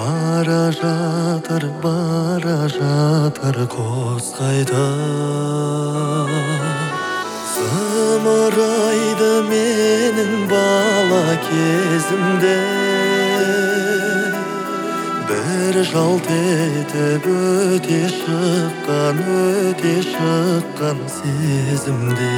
бара жатыр құс қайта. Зымырайды менің бала кезімде, бір жалт етіп өте шыққан сезімде.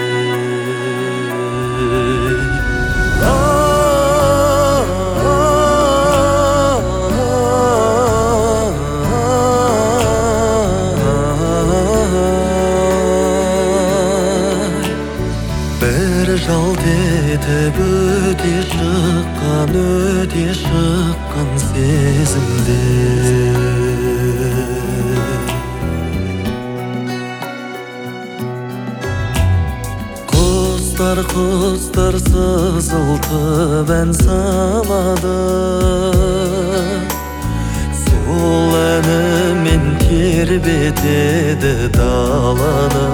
Bir жалт етіп өте шыққан сезімде. Құстар сызылтып ән салады, сол әнімен тербетеді даланы.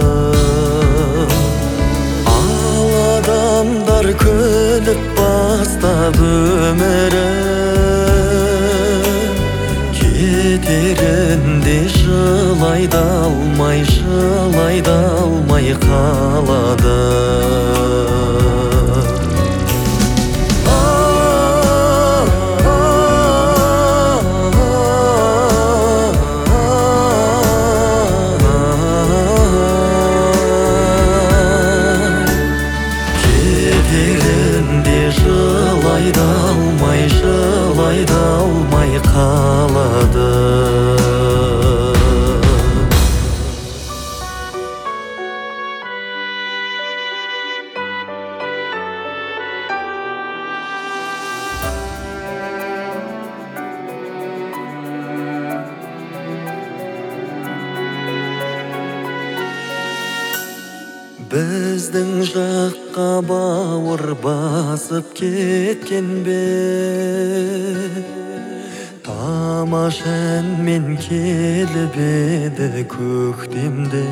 Адамдар күліп бастап өмірін, кетерінде жылай да алмай қалады. Жылай да алмай қалады. Біздің жаққа бауыр басып кеткен бе, тамаш әнмен келіп еді көктемде.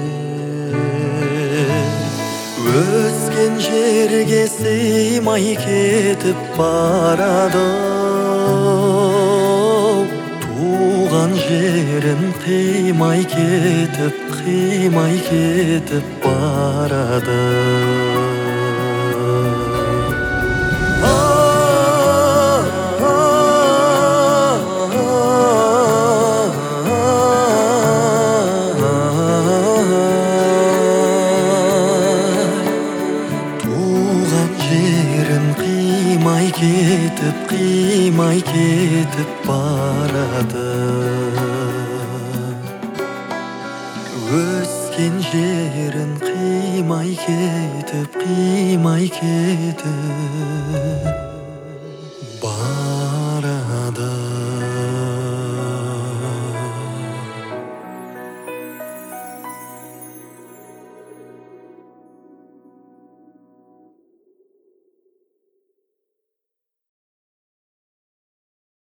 Өскен жерге сыймай кетіп барады, туған жерін қимай кетіп барады. Туған жерін қимай кетіп барады. Өскен жерін қимай кетіп